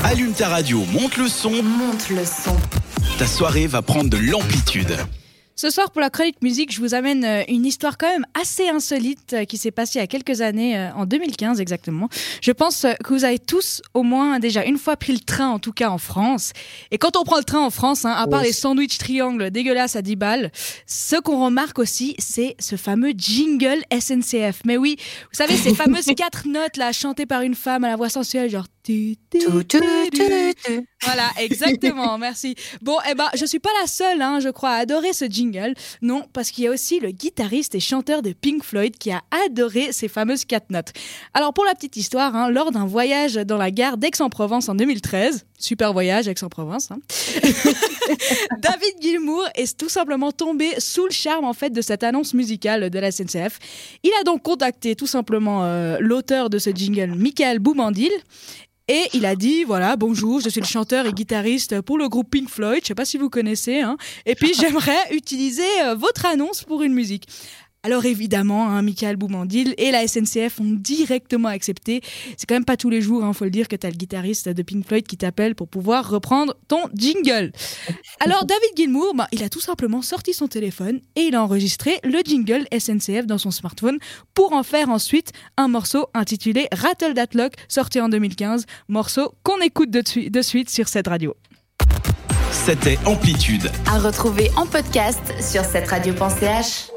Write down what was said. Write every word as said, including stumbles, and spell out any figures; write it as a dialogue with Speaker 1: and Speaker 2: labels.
Speaker 1: Allume ta radio, monte le son.
Speaker 2: Monte le son.
Speaker 1: Ta soirée va prendre de l'amplitude.
Speaker 3: Ce soir, pour la chronique musique, je vous amène une histoire quand même assez insolite qui s'est passée il y a quelques années, en deux mille quinze exactement. Je pense que vous avez tous au moins déjà une fois pris le train, en tout cas en France. Et quand on prend le train en France, hein, à part oui. les sandwichs triangles dégueulasses à dix balles, ce qu'on remarque aussi, c'est ce fameux jingle S N C F. Mais oui, vous savez, ces fameuses quatre notes là, chantées par une femme à la voix sensuelle, genre... Voilà, exactement, merci. Bon, eh ben, je suis pas la seule, hein, je crois, à adorer ce jingle. Non, parce qu'il y a aussi le guitariste et chanteur de Pink Floyd qui a adoré ces fameuses quatre notes. Alors, pour la petite histoire, hein, lors d'un voyage dans la gare d'Aix-en-Provence en deux mille treize, super voyage Aix-en-Provence, hein, David Gilmour est tout simplement tombé sous le charme en fait de cette annonce musicale de la S N C F. Il a donc contacté tout simplement euh, l'auteur de ce jingle, Michael Boumandil. Et il a dit, voilà, bonjour, je suis le chanteur et guitariste pour le groupe Pink Floyd, je sais pas si vous connaissez, hein, et puis j'aimerais utiliser euh, votre annonce pour une musique. Alors évidemment, hein, Michael Boumandil et la S N C F ont directement accepté. C'est quand même pas tous les jours, il hein, faut le dire, que t'as le guitariste de Pink Floyd qui t'appelle pour pouvoir reprendre ton jingle. Alors David Gilmour, bah, il a tout simplement sorti son téléphone et il a enregistré le jingle S N C F dans son smartphone pour en faire ensuite un morceau intitulé Rattle That Lock, sorti en deux mille quinze, morceau qu'on écoute de, tu- de suite sur cette radio.
Speaker 1: C'était Amplitude.
Speaker 2: À retrouver en podcast sur cette radio point c h.